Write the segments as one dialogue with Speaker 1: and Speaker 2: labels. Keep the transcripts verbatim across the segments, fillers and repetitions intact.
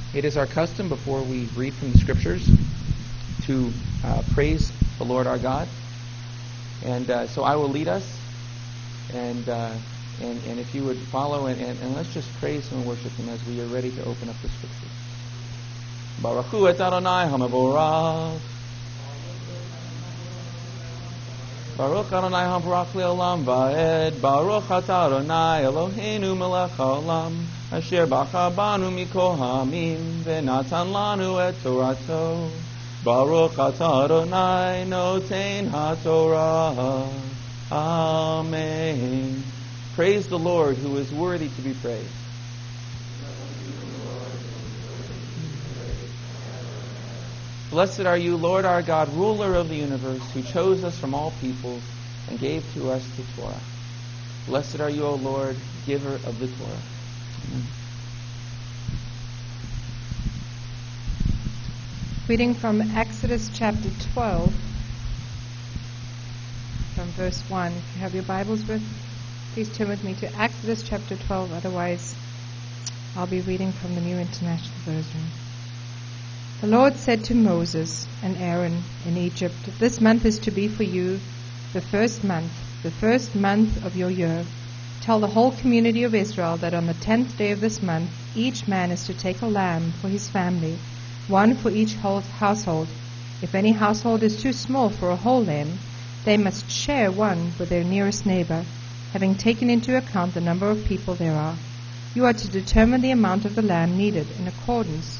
Speaker 1: It is our custom before we read from the Scriptures to uh, praise the Lord our God. And uh, so I will lead us, and uh, and, and if you would follow, and, and, and let's just praise Him and worship Him as we are ready to open up the Scriptures. Baruch Hu et Adonai HaMevorach. Baruch Adonai HaMevorach le'olam va'ed. Baruch atah Adonai Eloheinu melech ha'olam, asher bacha banu mikol ha'amim, ve'natan lanu et Torato. Baruch atah Adonai noten ha'torah. Amen. Praise the Lord, who is worthy to be praised. Blessed are you, Lord our God, ruler of the universe, who chose us from all peoples and gave to us the Torah. Blessed are you, O Lord, giver of the Torah. Amen.
Speaker 2: Reading from Exodus chapter twelve, from verse one. If you have your Bibles with, please turn with me to Exodus chapter twelve. Otherwise, I'll be reading from the New International Version. The Lord said to Moses and Aaron in Egypt, "This month is to be for you the first month, the first month of your year. Tell the whole community of Israel that on the tenth day of this month, each man is to take a lamb for his family, one for each household. If any household is too small for a whole lamb, they must share one with their nearest neighbor, having taken into account the number of people there are. You are to determine the amount of the lamb needed in accordance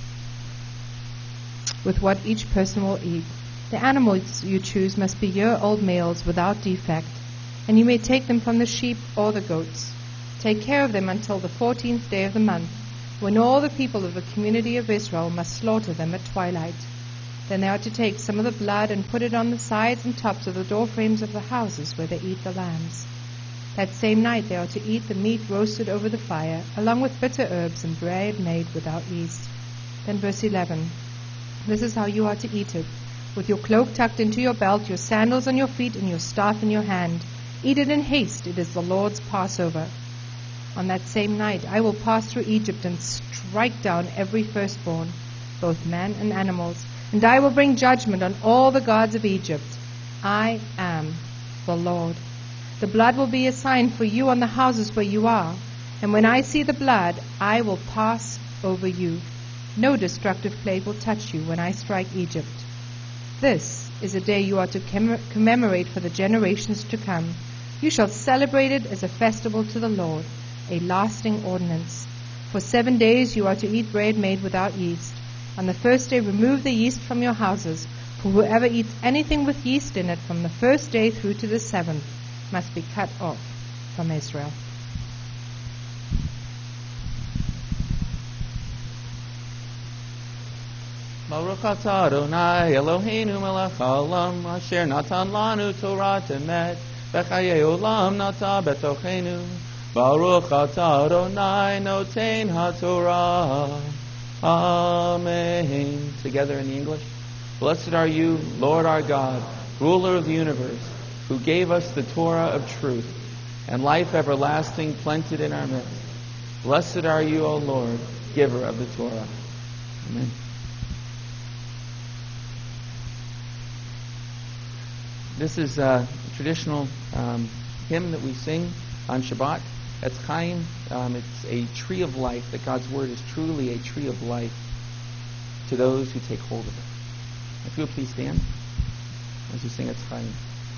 Speaker 2: with what each person will eat. The animals you choose must be year-old males without defect, and you may take them from the sheep or the goats. Take care of them until the fourteenth day of the month, when all the people of the community of Israel must slaughter them at twilight. Then they are to take some of the blood and put it on the sides and tops of the door frames of the houses where they eat the lambs. That same night they are to eat the meat roasted over the fire, along with bitter herbs and bread made without yeast." Then verse eleven. "This is how you are to eat it, with your cloak tucked into your belt, your sandals on your feet, and your staff in your hand. Eat it in haste. It is the Lord's Passover. On that same night I will pass through Egypt and strike down every firstborn, both man and animals, and I will bring judgment on all the gods of Egypt. I am the Lord. The blood will be a sign for you on the houses where you are, and when I see the blood, I will pass over you. No destructive plague will touch you when I strike Egypt. This is a day you are to commemorate for the generations to come. You shall celebrate it as a festival to the Lord, a lasting ordinance. For seven days you are to eat bread made without yeast. On the first day remove the yeast from your houses, for whoever eats anything with yeast in it from the first day through to the seventh must be cut off from Israel."
Speaker 1: Baruch atah Adonai Eloheinu melech haolam, asher natan lanu Torah emet, v'chayei olam nata betochenu. Baruch atah Adonai noten haTorah. Amen. Together in the English. Blessed are you, Lord our God, ruler of the universe, who gave us the Torah of truth and life everlasting planted in our midst. Blessed are you, O Lord, giver of the Torah. Amen. This is a traditional um, hymn that we sing on Shabbat. Etz Chaim. Um, it's a tree of life, that God's Word is truly a tree of life to those who take hold of it. If you would please stand as we sing Etz Chaim.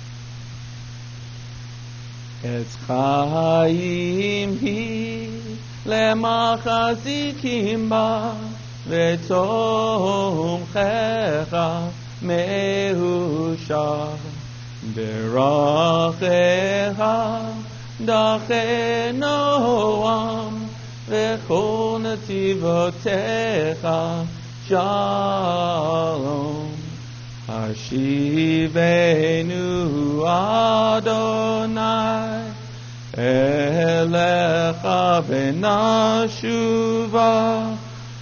Speaker 1: Etz Chaim hi lemachazikim ba v'tomchecha mehusha berachecha dache noam v'chol nativotecha shalom. Hashivenu Adonai elecha v'nashuva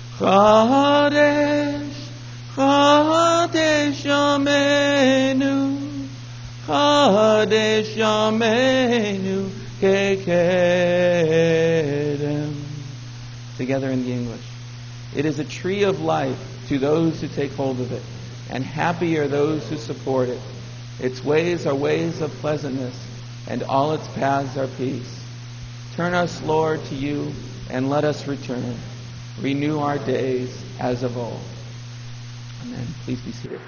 Speaker 1: chadesh chadesh yamenu chadesh yamenu kekedem. Together in the English. It is a tree of life to those who take hold of it, and happy are those who support it. Its ways are ways of pleasantness, and all its paths are peace. Turn us, Lord, to you, and let us return. Renew our days as of old. Amen. Please be seated.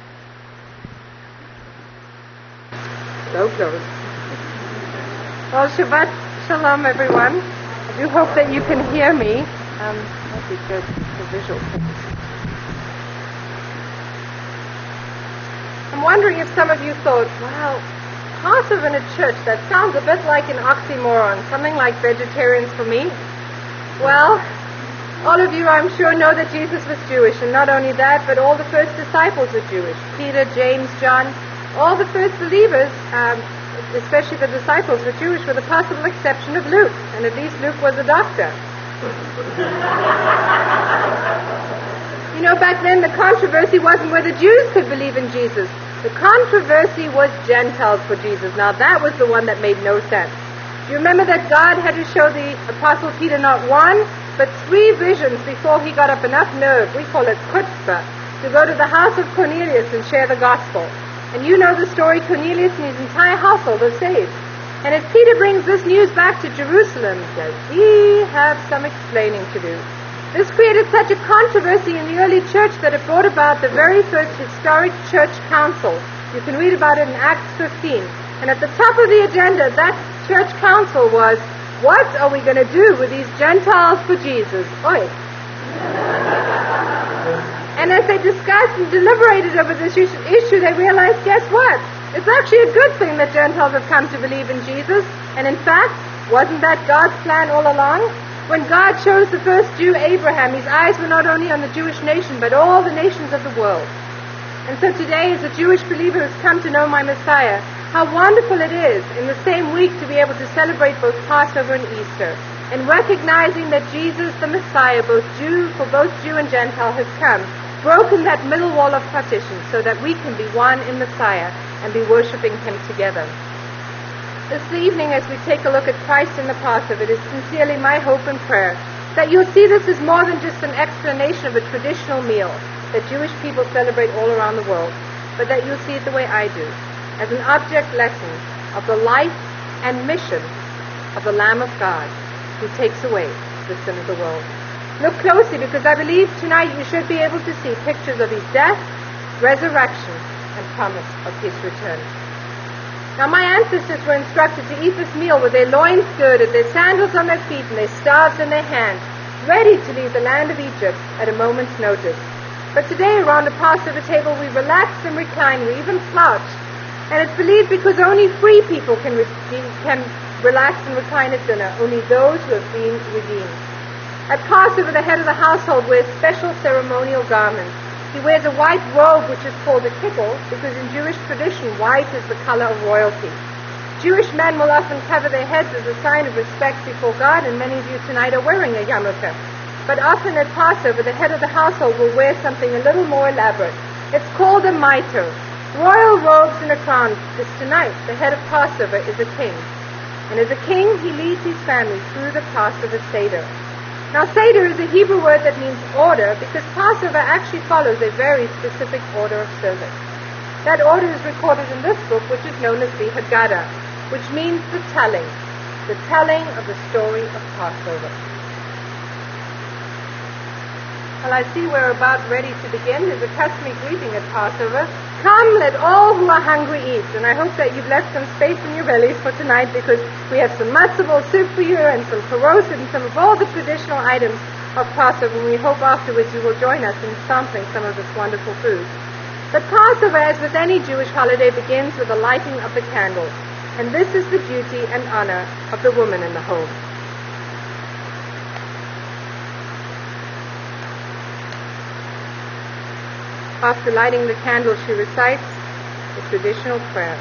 Speaker 2: So close. Well, Shabbat Shalom, everyone. I do hope that you can hear me. Um, that'd be good for visual purposes. I'm wondering if some of you thought, wow, Passover in a church, that sounds a bit like an oxymoron, something like vegetarians for me. Well, all of you, I'm sure, know that Jesus was Jewish, and not only that, but all the first disciples were Jewish. Peter, James, John, all the first believers, um, especially the disciples, were Jewish, with the possible exception of Luke, and at least Luke was a doctor. You know, back then the controversy wasn't whether Jews could believe in Jesus. The controversy was Gentiles for Jesus. Now that was the one that made no sense. Do you remember that God had to show the Apostle Peter not one, but three visions before he got up enough nerve, we call it chutzpah, to go to the house of Cornelius and share the gospel. And you know the story, Cornelius and his entire household are saved. And as Peter brings this news back to Jerusalem, does he have some explaining to do? This created such a controversy in the early church that it brought about the very first historic church council. You can read about it in Acts fifteen. And at the top of the agenda, that church council was, what are we going to do with these Gentiles for Jesus? Oi! And as they discussed and deliberated over this issue, they realized, guess what? It's actually a good thing that Gentiles have come to believe in Jesus. And in fact, wasn't that God's plan all along? When God chose the first Jew, Abraham, his eyes were not only on the Jewish nation, but all the nations of the world. And so today, as a Jewish believer who's come to know my Messiah, how wonderful it is in the same week to be able to celebrate both Passover and Easter, and recognizing that Jesus, the Messiah, both Jew, for both Jew and Gentile, has come, broken that middle wall of partition so that we can be one in Messiah and be worshiping Him together. This evening, as we take a look at Christ in the Passover, it is sincerely my hope and prayer that you'll see this as more than just an explanation of a traditional meal that Jewish people celebrate all around the world, but that you'll see it the way I do, as an object lesson of the life and mission of the Lamb of God who takes away the sin of the world. Look closely, because I believe tonight you should be able to see pictures of His death, resurrection, and promise of His return. Now, my ancestors were instructed to eat this meal with their loins girded, their sandals on their feet, and their staves in their hands, ready to leave the land of Egypt at a moment's notice. But today, around the Passover table, we relax and recline, we even slouch. And it's believed because only free people can, re- can relax and recline at dinner, only those who have been redeemed. At Passover, the head of the household wears special ceremonial garments. He wears a white robe, which is called a kippel, because in Jewish tradition, white is the color of royalty. Jewish men will often cover their heads as a sign of respect before God, and many of you tonight are wearing a yarmulke. But often at Passover, the head of the household will wear something a little more elaborate. It's called a mitre. Royal robes and a crown, because tonight the head of Passover is a king. And as a king, he leads his family through the Passover Seder. Now, Seder is a Hebrew word that means order, because Passover actually follows a very specific order of service. That order is recorded in this book, which is known as the Haggadah, which means the telling, the telling of the story of Passover. Well, I see we're about ready to begin. There's a customary greeting at Passover. Come, let all who are hungry eat. And I hope that you've left some space in your bellies for tonight, because we have some matzo ball soup for you and some karoset and some of all the traditional items of Passover. And we hope afterwards you will join us in sampling some of this wonderful food. But Passover, as with any Jewish holiday, begins with the lighting of the candles. And this is the duty and honor of the woman in the home. After lighting the candle, she recites the traditional prayer.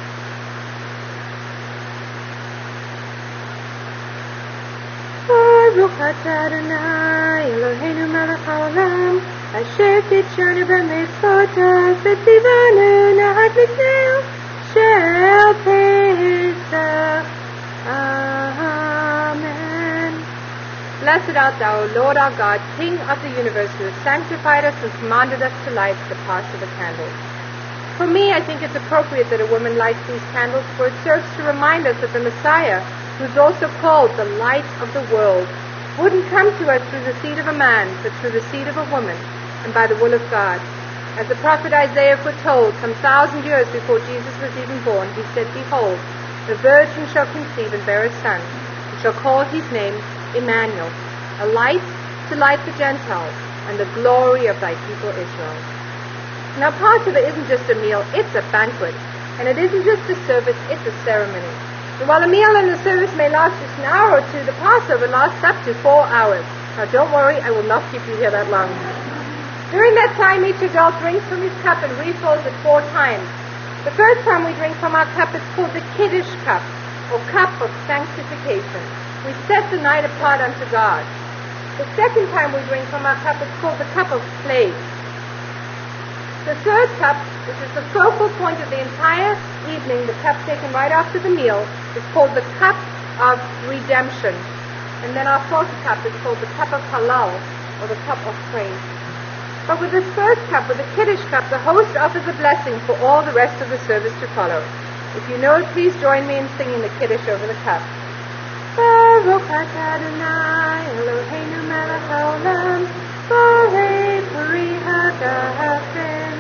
Speaker 2: Baruch atah Adonai Eloheinu melech haolam, asher kitshanu b'mitzvotav v'tzivanu na'at mitzneo shel Pesach. Amen. Blessed art thou, O Lord our God, King of the universe, who has sanctified us and commanded us to light the Passover candles. For me, I think it's appropriate that a woman lights these candles, for it serves to remind us that the Messiah, who's also called the light of the world, wouldn't come to us through the seed of a man, but through the seed of a woman, and by the will of God. As the prophet Isaiah foretold some thousand years before Jesus was even born, he said, Behold, the virgin shall conceive and bear a son, and shall call his name Emmanuel, a light to light the Gentiles, and the glory of thy people Israel. Now Passover isn't just a meal, it's a banquet. And it isn't just a service, it's a ceremony. And while a meal and a service may last just an hour or two, the Passover lasts up to four hours. Now don't worry, I will not keep you here that long. During that time, each adult drinks from his cup and refills it four times. The first time we drink from our cup, it's called the Kiddush cup, or cup of sanctification. We set the night apart unto God. The second time we drink from our cup, it's called the cup of plague. The third cup, which is the focal point of the entire evening, the cup taken right after the meal, is called the cup of redemption. And then our fourth cup is called the cup of halal, or the cup of praise. But with this first cup, with the Kiddush cup, the host offers a blessing for all the rest of the service to follow. If you know it, please join me in singing the Kiddush over the cup. Baruch atah Adonai Eloheinu melech haolam, borei peri hagafen.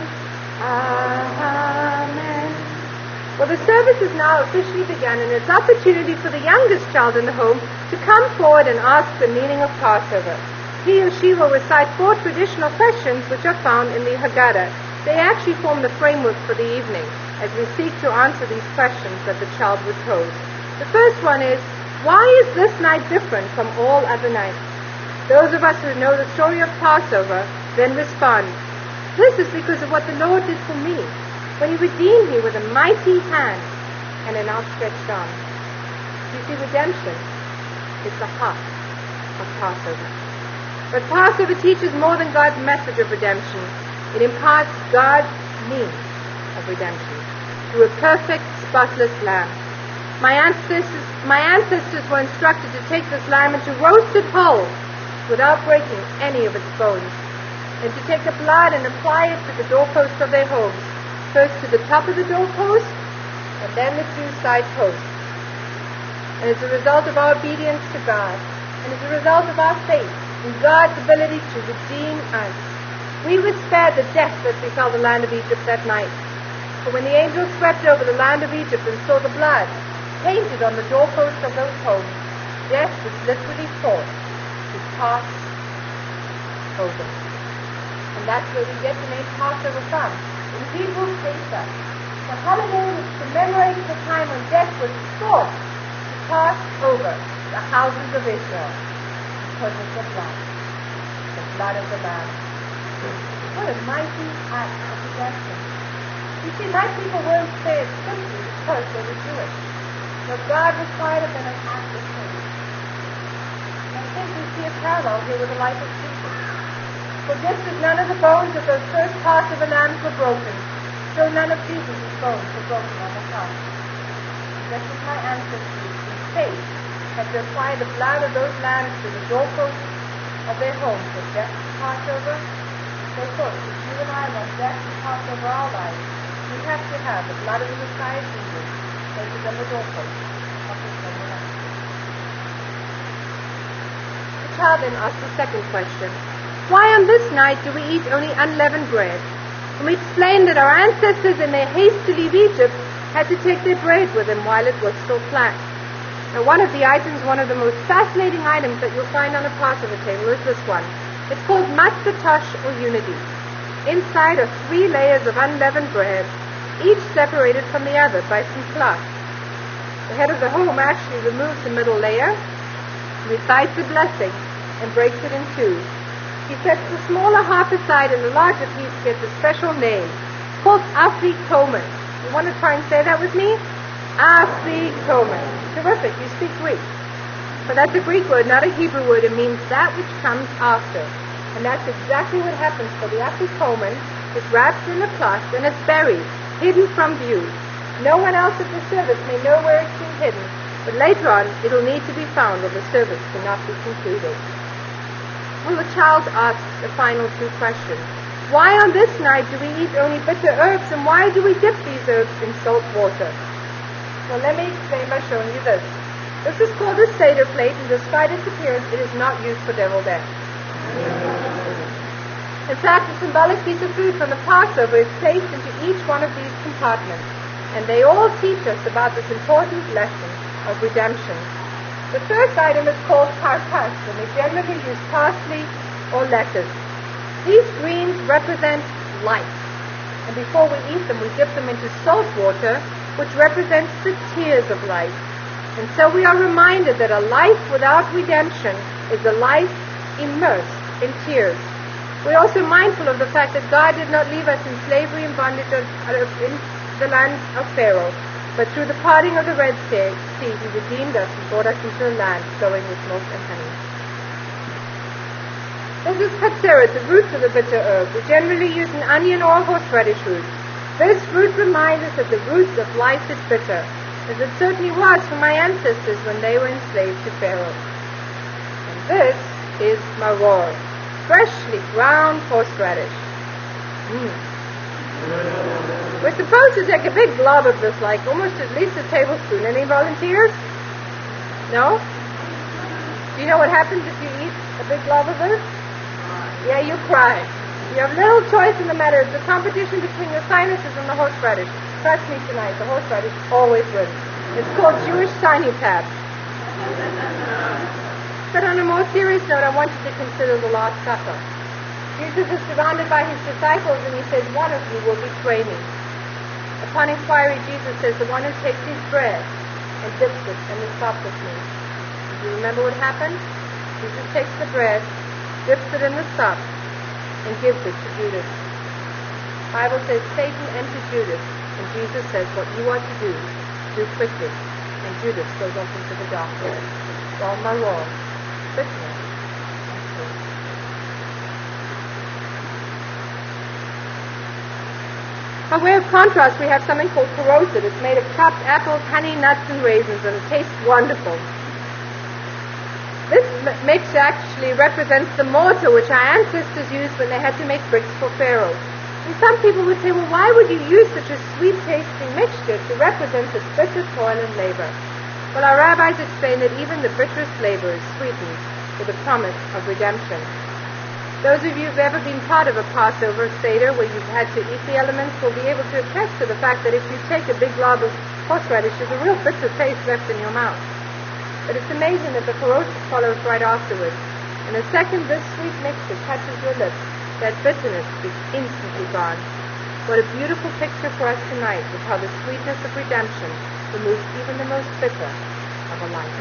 Speaker 2: Amen. Well, the service is now officially begun, and it's opportunity for the youngest child in the home to come forward and ask the meaning of Passover. He or she will recite four traditional questions which are found in the Haggadah. They actually form the framework for the evening as we seek to answer these questions that the child would pose. The first one is, why is this night different from all other nights? Those of us who know the story of Passover then respond, this is because of what the Lord did for me, when he redeemed me with a mighty hand and an outstretched arm. You see, redemption is the heart of Passover. But Passover teaches more than God's message of redemption. It imparts God's means of redemption through a perfect, spotless lamb. My ancestors, my ancestors were instructed to take this lamb and to roast it whole without breaking any of its bones, and to take the blood and apply it to the doorposts of their homes, first to the top of the doorpost and then the two side posts. And as a result of our obedience to God, and as a result of our faith in God's ability to redeem us, we were spared the death that befell the land of Egypt that night. For when the angels swept over the land of Egypt and saw the blood painted on the doorposts of those homes, death was literally forced to pass over. And that's where we get the name Passover from. In Hebrew states that the holiday which commemorates the time when death was forced to pass over the houses of Israel because of the blood, the blood of the Lamb. What a mighty act of redemption. You see, my people weren't spared simply because they were Jewish. But God required of them an act of faith. And I think we see a parallel here with the life of Jesus. For just as none of the bones of those first Passover lambs were broken, so none of Jesus' bones were broken on the cross. Just as my ancestors, in faith, had to apply the blood of those lambs to the doorposts of their homes for death to pass over, so thought that if you and I want death to pass over our lives, we have to have the blood of the Messiah Jesus places on the doorposts of his home life. The child then asked the second question. Why on this night do we eat only unleavened bread? And we explained that our ancestors, in their haste to leave Egypt, had to take their bread with them while it was still flat. Now, one of the items, one of the most fascinating items that you'll find on a Passover table is this one. It's called matzah tosh, or unity. Inside are three layers of unleavened bread, each separated from the other by some cloth. The head of the home actually removes the middle layer, recites the blessing, and breaks it in two. He sets the smaller half aside, and the larger piece gets a special name. It's called afikomen. You want to try and say that with me? Afikomen. Terrific. You speak Greek. But that's a Greek word, not a Hebrew word. It means that which comes after. And that's exactly what happens for the afikomen. It's wrapped in a cloth and it's buried, hidden from view. No one else at the service may know where it's been hidden, but later on it'll need to be found or the service cannot be concluded. Well, the child asks the final two questions. Why on this night do we eat only bitter herbs, and why do we dip these herbs in salt water? Well, let me explain by showing you this. This is called a Seder plate, and despite its appearance, it is not used for deviled eggs. In fact, a symbolic piece of food from the Passover is placed into each one of these compartments, and they all teach us about this important lesson of redemption. The first item is called karpas, and they generally use parsley or lettuce. These greens represent life, and before we eat them, we dip them into salt water, which represents the tears of life. And so we are reminded that a life without redemption is a life immersed in tears. We're also mindful of the fact that God did not leave us in slavery and bondage in the land of Pharaoh, but through the parting of the Red Sea, He redeemed us and brought us into a land flowing with milk and honey. This is katseret, the roots of the bitter herb. We generally use an onion or horseradish root. This root reminds us that the roots of life is bitter, as it certainly was for my ancestors when they were enslaved to Pharaoh. And this is maror, freshly ground horseradish. Mm. We're supposed to take a big blob of this, like almost at least a tablespoon. Any volunteers? No? Do you know what happens if you eat a big blob of this? Yeah, you cry. You have little choice in the matter. It's a competition between the sinuses and the horseradish. Trust me tonight, the horseradish always wins. It's called Jewish sinus tab. But on a more serious note, I want you to consider the Last Supper. Jesus is surrounded by his disciples, and he says, one of you will betray me. Upon inquiry, Jesus says, the one who takes his bread and dips it in the sop with me. Do you remember what happened? Jesus takes the bread, dips it in the sop, and gives it to Judas. The Bible says Satan entered Judas, and Jesus says, what you are to do, do quickly. And Judas goes off into the darkness. While maror, bitterness, and sin. By way of contrast, we have something called corrosive. It's made of chopped apples, honey, nuts, and raisins, and it tastes wonderful. This mix actually represents the mortar which our ancestors used when they had to make bricks for Pharaoh. And some people would say, well, why would you use such a sweet-tasting mixture to represent this bitter toil and labor? Well, our rabbis explain that even the bitterest labor is sweetened with the promise of redemption. Those of you who have ever been part of a Passover Seder where you've had to eat the elements will be able to attest to the fact that if you take a big glob of horseradish, there's a real bitter taste left in your mouth. But it's amazing that the corrosive follows right afterwards. And the second this sweet mixture touches your lips, that bitterness is instantly gone. What a beautiful picture for us tonight of how the sweetness of redemption removes even the most bitter of a life.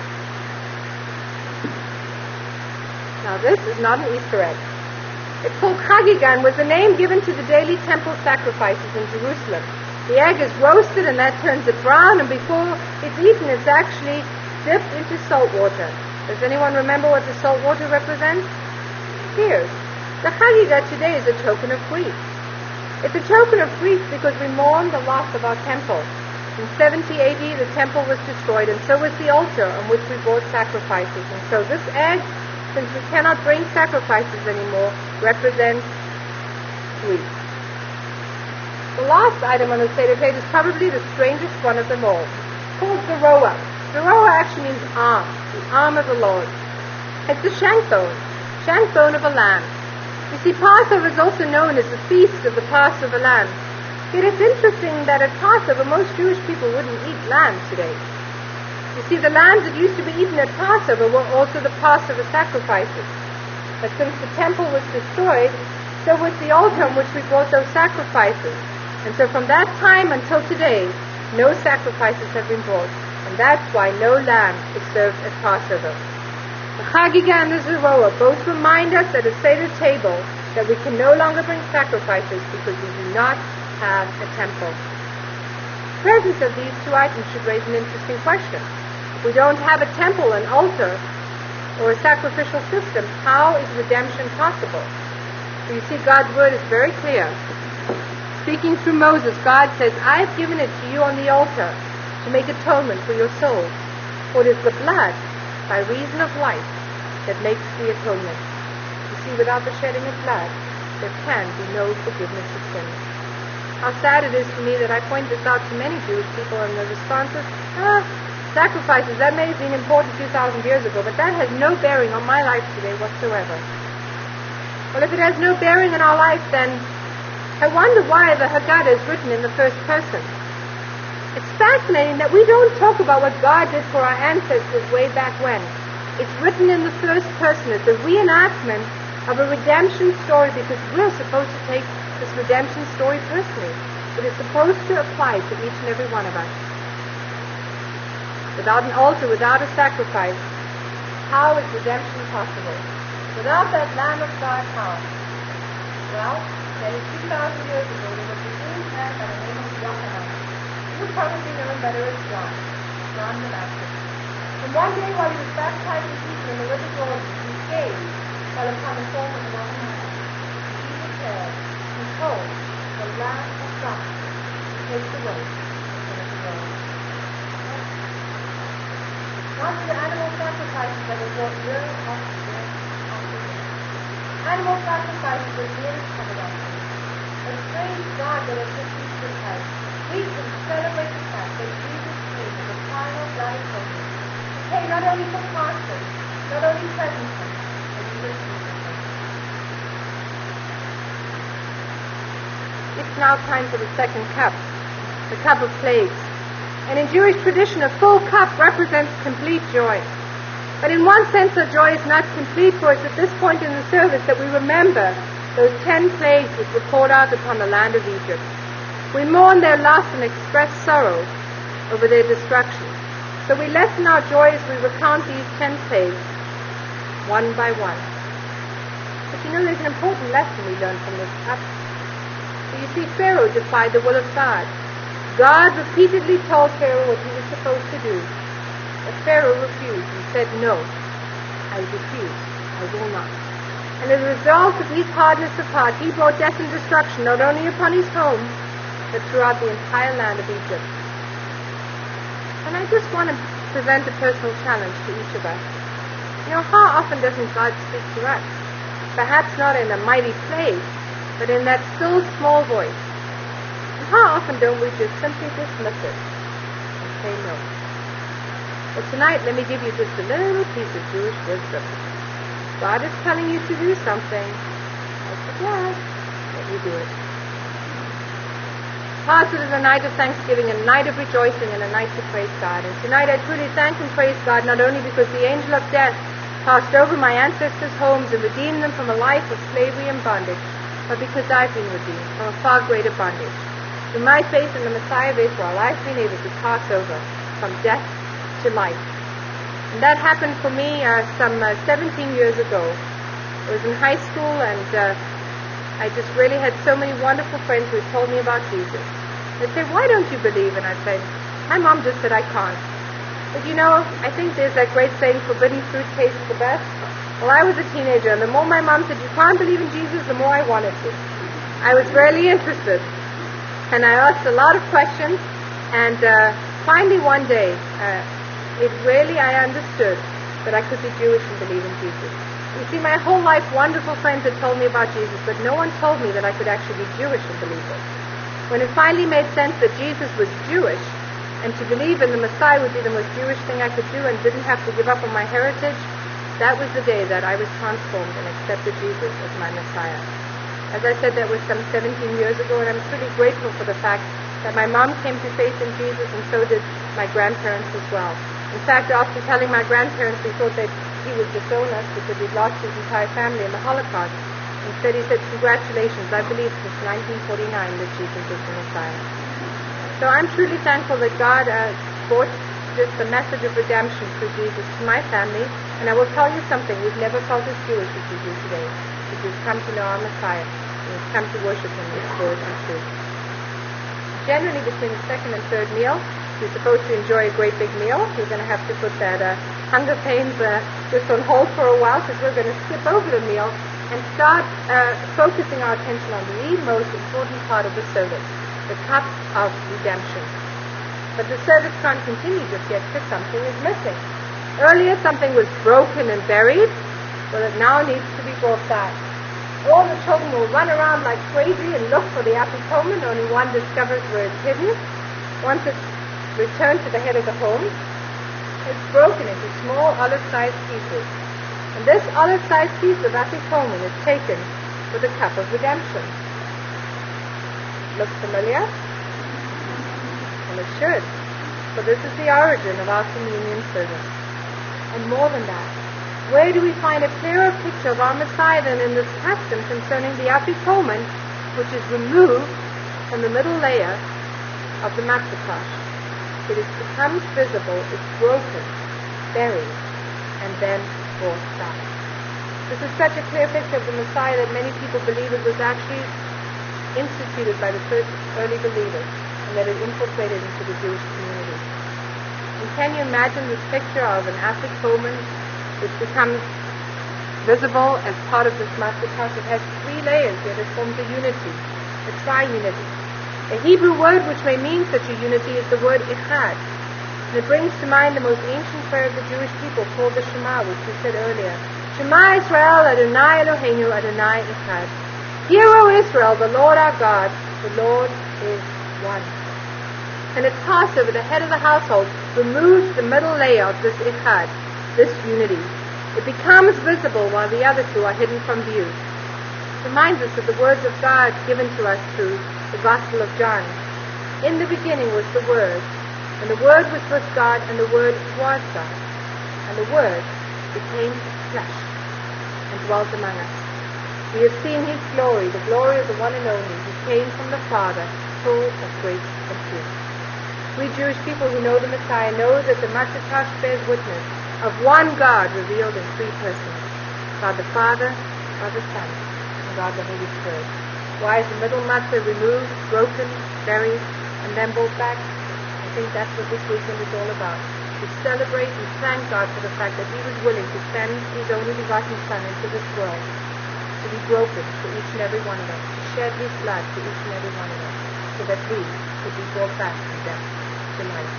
Speaker 2: Now this is not an Easter egg. It's called chagigan, was the name given to the daily temple sacrifices in Jerusalem. The egg is roasted and that turns it brown, and before it's eaten it's actually dipped into salt water. Does anyone remember what the salt water represents? Tears. The chagiga today is a token of grief. It's a token of grief because we mourn the loss of our temple. In seventy A D, the temple was destroyed, and so was the altar on which we brought sacrifices. And so this egg, since we cannot bring sacrifices anymore, represents grief. The last item on the Seder plate is probably the strangest one of them all. It's called Zeroah. Zeroah actually means arm, the arm of the Lord. It's the shank bone, shank bone of a lamb. You see, Passover is also known as the Feast of the Passover Lamb. Yet it's interesting that at Passover, most Jewish people wouldn't eat lamb today. You see, the lambs that used to be eaten at Passover were also the Passover sacrifices. But since the temple was destroyed, so was the altar on which we brought those sacrifices. And so from that time until today, no sacrifices have been brought. And that's why no lamb is served at Passover. The Chagiga and the Zeroah both remind us at a Seder table that we can no longer bring sacrifices because we do not have a temple. The presence of these two items should raise an interesting question. If we don't have a temple, an altar, or a sacrificial system, how is redemption possible? So you see, God's word is very clear. Speaking through Moses, God says, I have given it to you on the altar to make atonement for your souls. For it is the blood, by reason of life, that makes the atonement. See, without the shedding of blood, there can be no forgiveness of sins. How sad it is to me that I point this out to many Jewish people, and the response is, ah, sacrifices, that may have been important two thousand years ago, but that has no bearing on my life today whatsoever. Well, if it has no bearing on our life, then I wonder why the Haggadah is written in the first person. It's fascinating that we don't talk about what God did for our ancestors way back when. It's written in the first person. It's a reenactment of a redemption story because we're supposed to take this redemption story personally. It is supposed to apply to each and every one of us. Without an altar, without a sacrifice, how is redemption possible? Without that Lamb of God, how? Well, that is two thousand years ago, there was a Jewish man by the name of Yochanan. You probably know him better as John, John the Baptist. And one day while he was baptizing people in the river Jordan, he gazed while upon the form of a young man. Jesus said, "Behold, the Lamb of God, who takes away the sin of the world." Not the animal sacrifices that were brought year after year after year. Animal sacrifices were years covered up. But praise God that at this Easter time, we can celebrate the fact that Jesus came as a final blood atonement to pay not only for past sins, not only present sins, but even future sins. It's now time for the second cup, the cup of plagues. And in Jewish tradition, a full cup represents complete joy. But in one sense, our joy is not complete, for it's at this point in the service that we remember those ten plagues which were poured out upon the land of Egypt. We mourn their loss and express sorrow over their destruction. So we lessen our joy as we recount these ten plagues, one by one. But you know, there's an important lesson we learn from this cup. So you see, Pharaoh defied the will of God. God repeatedly told Pharaoh what he was supposed to do. But Pharaoh refused and said, "No, I refuse. I will not." And as a result of his hardness of heart, he brought death and destruction not only upon his home, but throughout the entire land of Egypt. And I just want to present a personal challenge to each of us. You know, how often doesn't God speak to us? Perhaps not in a mighty plague, but in that still small voice. How often don't we just simply dismiss it and say no? Well, tonight, let me give you just a little piece of Jewish wisdom. God is telling you to do something. I suggest that you do it. Past it is a night of thanksgiving, a night of rejoicing, and a night to praise God. And tonight I truly thank and praise God, not only because the angel of death passed over my ancestors' homes and redeemed them from a life of slavery and bondage, but because I've been redeemed from a far greater bondage. Through my faith in the Messiah of Israel, I've been able to pass over from death to life. And that happened for me uh, some uh, seventeen years ago. I was in high school, and uh, I just really had so many wonderful friends who told me about Jesus. They'd say, "Why don't you believe?" And I'd say, "My mom just said I can't." But you know, I think there's that great saying, forbidden fruit tastes the best. Well, I was a teenager, and the more my mom said, "You can't believe in Jesus," the more I wanted to. I was really interested. And I asked a lot of questions, and uh, finally one day, uh, it really, I understood that I could be Jewish and believe in Jesus. You see, my whole life, wonderful friends had told me about Jesus, but no one told me that I could actually be Jewish and believe it. When it finally made sense that Jesus was Jewish, and to believe in the Messiah would be the most Jewish thing I could do and didn't have to give up on my heritage, that was the day that I was transformed and accepted Jesus as my Messiah. As I said, that was some seventeen years ago, and I'm pretty grateful for the fact that my mom came to faith in Jesus, and so did my grandparents as well. In fact, after telling my grandparents we thought that he would disown us because he'd lost his entire family in the Holocaust, instead he said, "Congratulations, I believe since nineteen forty-nine that Jesus is the Messiah." So I'm truly thankful that God uh, brought just the message of redemption through Jesus to my family, and I will tell you something, we've never felt as Jewish as we do today. We've come to know our Messiah, and we've come to worship him in spirit and truth. Generally, between the second and third meal, you're supposed to enjoy a great big meal. You're going to have to put that uh, hunger pains uh, just on hold for a while, because we're going to skip over the meal and start uh, focusing our attention on the most important part of the service, the cup of redemption. But the service can't continue just yet because something is missing. Earlier, something was broken and buried. Well, it now needs to be brought back. All the children will run around like crazy and look for the apicomon. Only one discovers where it's hidden. Once it's returned to the head of the home, it's broken into small olive-sized pieces. And this olive-sized piece of apicomon is taken with the cup of redemption. Looks familiar? And it should, for this is the origin of our communion service. And more than that, where do we find a clearer picture of our Messiah than in this custom concerning the apicomon, which is removed from the middle layer of the matzah? It is becomes visible, is broken, buried, and then brought back. This is such a clear picture of the Messiah that many people believe it was actually instituted by the first early believers, and that it infiltrated into the Jewish community. And can you imagine this picture of an apicomon which becomes visible as part of this matzah? It has three layers where it forms a unity, a tri-unity. A Hebrew word which may mean such a unity is the word echad. And it brings to mind the most ancient prayer of the Jewish people called the Shema, which we said earlier. Shema Israel, Adonai Eloheinu, Adonai Echad. Hear, O Israel, the Lord our God, the Lord is one. And at Passover, the head of the household removes the middle layer of this echad, this unity. It becomes visible while the other two are hidden from view. It reminds us of the words of God given to us through the Gospel of John. In the beginning was the Word, and the Word was with God, and the Word was God. And the Word became flesh and dwelt among us. We have seen His glory, the glory of the one and only, who came from the Father, full of grace and truth. We Jewish people who know the Messiah know that the Matzah bears witness of one God revealed in three persons, God the Father, God the Son, and God the Holy Spirit. Why is the middle matzah removed, broken, buried, and then brought back? I think that's what this weekend is all about. To celebrate and thank God for the fact that He was willing to send His only begotten Son into this world, to be broken for each and every one of us, to shed His blood for each and every one of us, so that we could be brought back from death to life.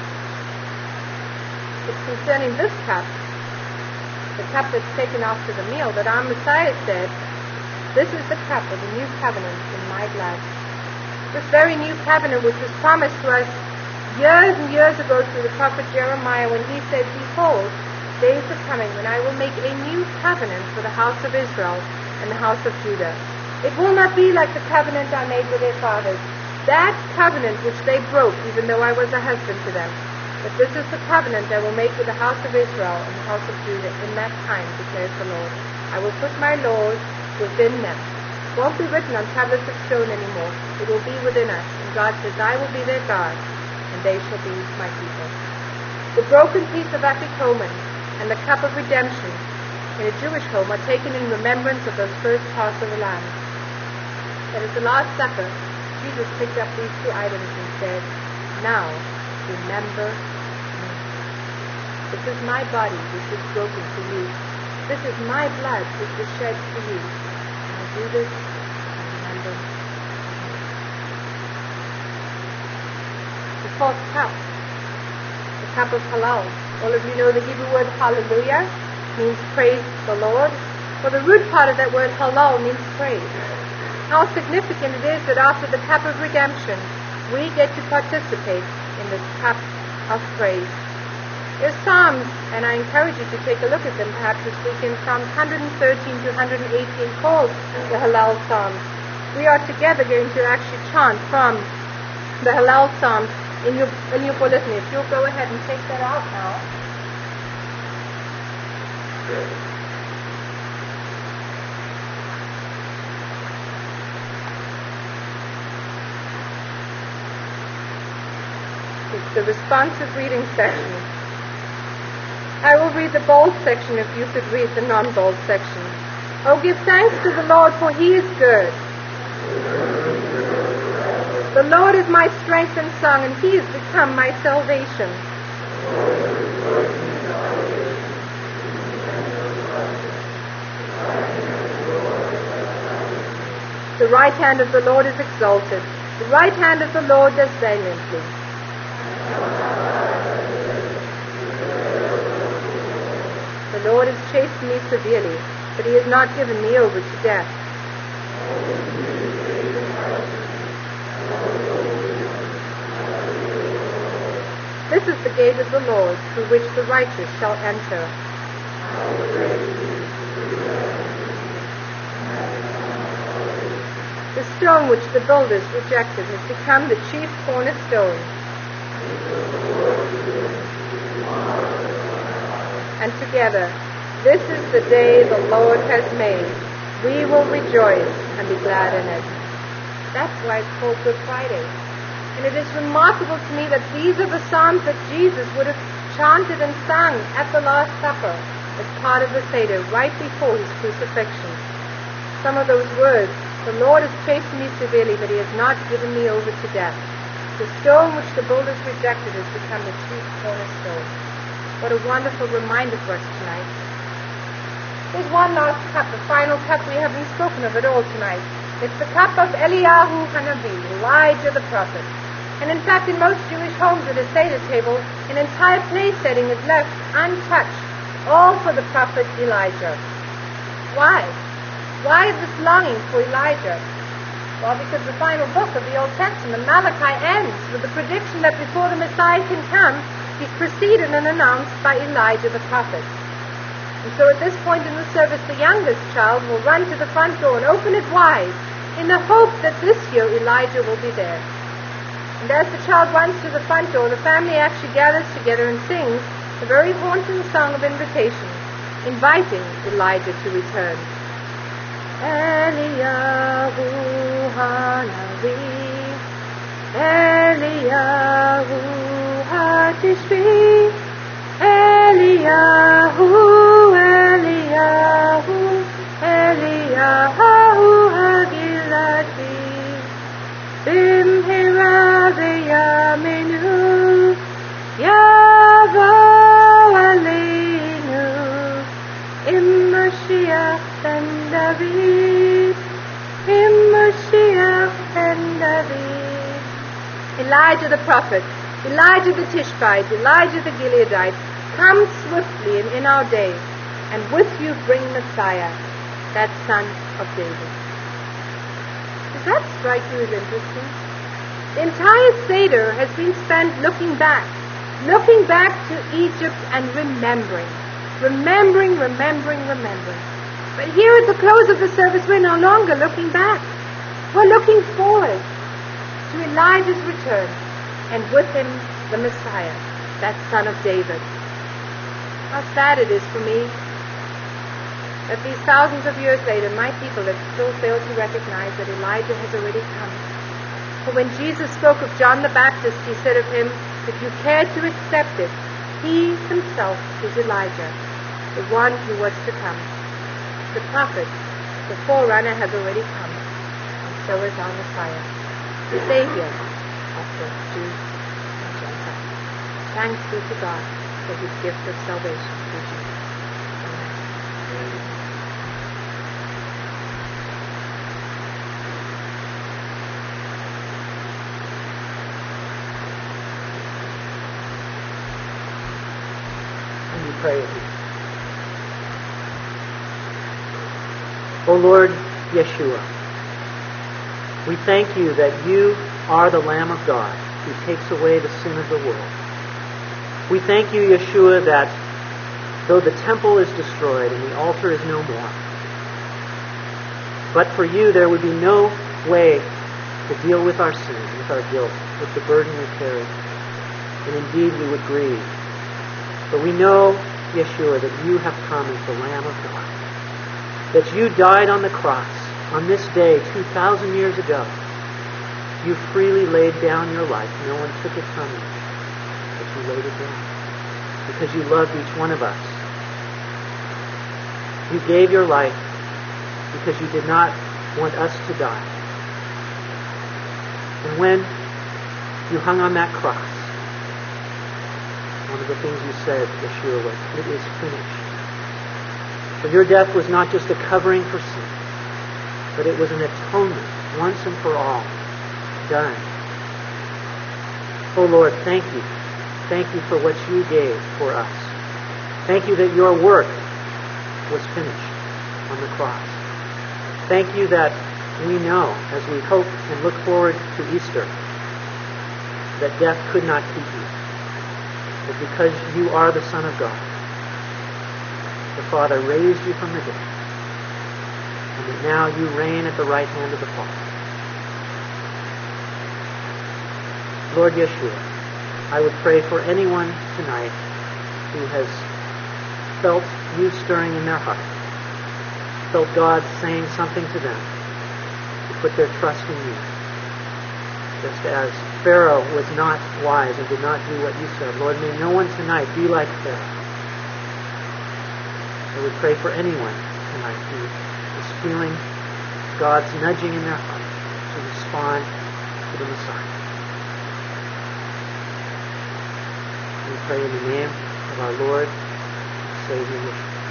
Speaker 2: It's concerning this cup, the cup that's taken after the meal, that our Messiah said, "This is the cup of the new covenant in my blood." This very new covenant which was promised to us years and years ago through the prophet Jeremiah, when he said, "Behold, days are coming when I will make a new covenant for the house of Israel and the house of Judah. It will not be like the covenant I made with their fathers, that covenant which they broke, even though I was a husband to them. But this is the covenant I will make with the house of Israel and the house of Judah in that time, declares the Lord. I will put my laws within them." It won't be written on tablets of stone anymore. It will be within us. And God says, "I will be their God, and they shall be my people." The broken piece of apicomon and the cup of redemption in a Jewish home are taken in remembrance of those first Passover lambs. That at the Last Supper, Jesus picked up these two items and said, "Now, remember me. This is my body which was broken for you. This is my blood which was shed for you. Now do this and remember me." The fourth cup, the cup of halal. All of you know the Hebrew word hallelujah means praise the Lord. Well, the root part of that word halal means praise. How significant it is that after the cup of redemption, we get to participate in this cup of praise. There's Psalms, and I encourage you to take a look at them perhaps this weekend, Psalms one thirteen to one eighteen, called the Hallel Psalms. We are together going to actually chant from the Hallel Psalms in your, in your bulletin. If you'll go ahead and take that out now. It's the responsive reading section. I will read the bold section if you could read the non-bold section. Oh, give thanks to the Lord, for He is good. The Lord is my strength and song, and He has become my salvation. The right hand of the Lord is exalted. The right hand of the Lord does valiantly. The Lord has chastened me severely. but he has not given me over to death. This is the gate of the Lord, through which the righteous shall enter. The stone which the builders rejected has become the chief cornerstone. And together, this is the day the Lord has made. We will rejoice and be glad in it. That's why it's called Good Friday. And it is remarkable to me that these are the psalms that Jesus would have chanted and sung at the Last Supper as part of the Seder right before his crucifixion. Some of those words, the Lord has chastened me severely, but he has not given me over to death. The stone which the builders rejected has become the chief cornerstone. What a wonderful reminder for us tonight. There's one last cup, the final cup. We haven't spoken of it all tonight. It's the cup of Eliyahu Hanavi, Elijah the prophet. And in fact, in most Jewish homes at a Seder table, an entire place setting is left untouched, all for the prophet Elijah. Why? Why this longing for Elijah? Well, because the final book of the Old Testament, Malachi, ends with the prediction that before the Messiah can come, he's preceded and announced by Elijah the prophet. And so at this point in the service, the youngest child will run to the front door and open it wide in the hope that this year Elijah will be there. And as the child runs to the front door, the family actually gathers together and sings a very haunting song of invitation, inviting Elijah to return. Eliyahu Hanavi, Eliyahu Hatishbi, Eliyahu, Eliyahu, Eliyahu Hagilati, Bimhira B'yaminu, Yavo Aleinu, Im Mashiach ben David, Im Mashiach ben David. Elijah the prophet, Elijah the Tishbite, Elijah the Gileadite, come swiftly and in our day, and with you bring Messiah, that son of David. Does that strike you as interesting? The entire Seder has been spent looking back, looking back to Egypt and remembering, remembering, remembering, remembering. But here at the close of the service, we're no longer looking back. We're looking forward to Elijah's return, and with him, the Messiah, that son of David. How sad it is for me that these thousands of years later, my people have still failed to recognize that Elijah has already come. For when Jesus spoke of John the Baptist, he said of him, if you care to accept it, he himself is Elijah, the one who was to come. The prophet, the forerunner, has already come, and so is our Messiah, the Savior of both Jews and Gentiles. Thanks be to God for his gift of salvation through Jesus. Amen.
Speaker 3: Let me pray with you. O Lord Yeshua, we thank you that you are the Lamb of God who takes away the sin of the world. We thank you, Yeshua, that though the temple is destroyed and the altar is no more, but for you there would be no way to deal with our sin, with our guilt, with the burden we carry. And indeed we would grieve. But we know, Yeshua, that you have come as the Lamb of God, that you died on the cross on this day two thousand years ago. You freely laid down your life. No one took it from you, but you laid it down because you loved each one of us. You gave your life because you did not want us to die. And when you hung on that cross, one of the things you said, Yeshua, was, it is finished. For your death was not just a covering for sin, but it was an atonement, once and for all, done. Oh Lord, thank you. Thank you for what you gave for us. Thank you that your work was finished cross. Thank you that we know, as we hope and look forward to Easter, that death could not keep you. That because you are the Son of God, the Father raised you from the dead, and that now you reign at the right hand of the Father. Lord Yeshua, I would pray for anyone tonight who has felt you stirring in their heart, felt God saying something to them to put their trust in you. Just as Pharaoh was not wise and did not do what you said, Lord, may no one tonight be like Pharaoh. I would pray for anyone tonight who is feeling God's nudging in their heart to respond to the Messiah. We pray in the name of our Lord and Savior Yeshua.